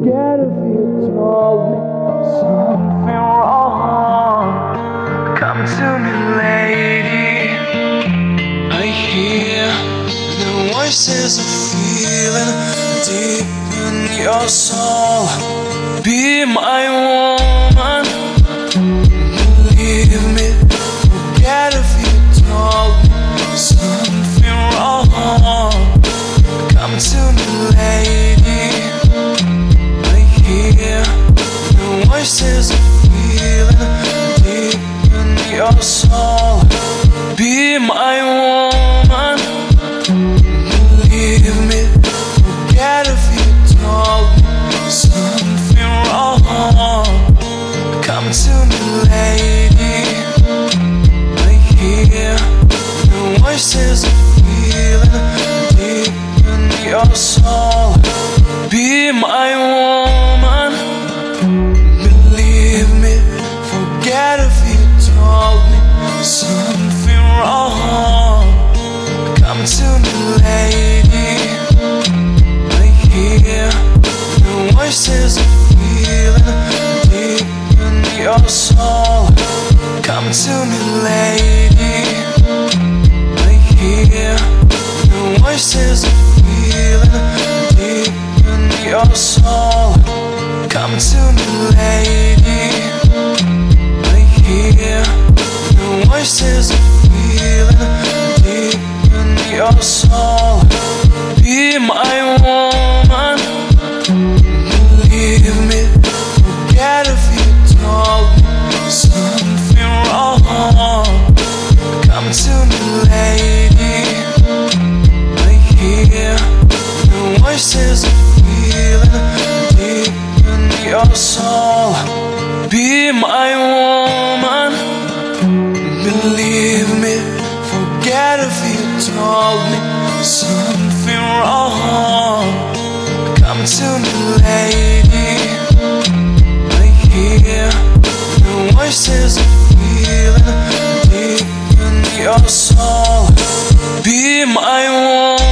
forget if you told me something wrong. Come to me, lady. I hear the voices of feeling deep in your soul. Be my woman, believe me. Forget if you told me something wrong. Come to me, lady. I hear the voices of feeling deep in your soul. Be my woman, believe me. Forget if you told me something wrong. Come to me, lady. I hear the voices of feeling deep in your soul. Be my woman, believe me. Forget if you told me something wrong. Come to me, lady. I hear the voices of feeling deep in your soul. Come to me, lady. I hear the voices of feeling deep in your soul. Come to me, lady. I hear the voices of feeling deep in your soul. Be my woman, believe me. Forget if you told me something wrong. Come to me, lady. I hear the voices of feeling deep in your soul. Be my woman, believe me. Forget if you told me something wrong. Come to me, lady. I hear the voices of feeling deep in your soul. Be my woman.